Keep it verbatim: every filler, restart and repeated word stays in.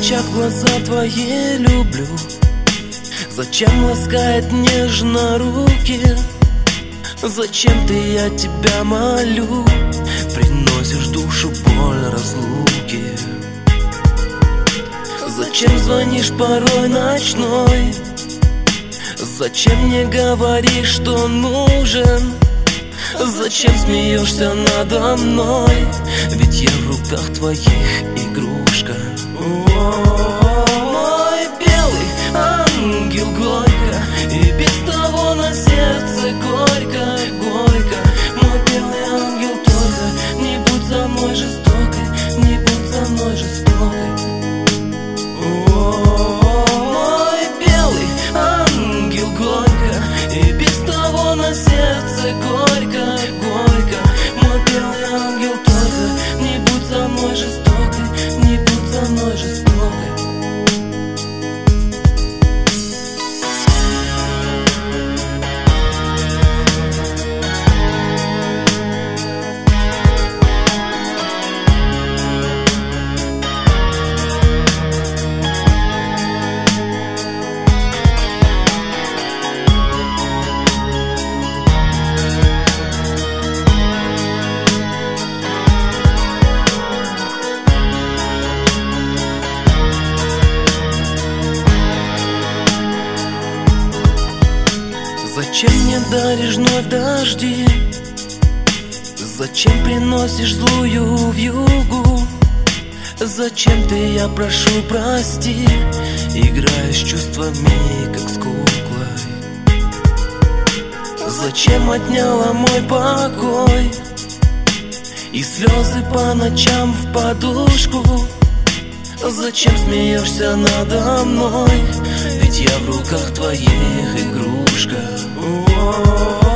очах глаза твои люблю? Зачем ласкает нежно руки? Зачем ты, я тебя молю, приносишь душу боль разлуки? Зачем звонишь порой ночной? Зачем не говоришь, что нужен? Зачем смеешься надо мной? Ведь я в руках твоих игрушка. Мой белый ангел горько, и без того на сердце горько, горько. Мой белый ангел только, не будь со мной жестокой, не будь со мной жестокой. Мой белый ангел горько, и без того на сердце горько, горько. Мой белый ангел только, не будь со мной жестокой, не будь со мной жестокой. Зачем мне даришь вновь дожди? Зачем приносишь злую вьюгу? Зачем ты, я прошу, прости, играешь чувствами, как с куклой? Зачем отняла мой покой и слезы по ночам в подушку? Зачем смеешься надо мной? Ведь я в руках твоих игрушка.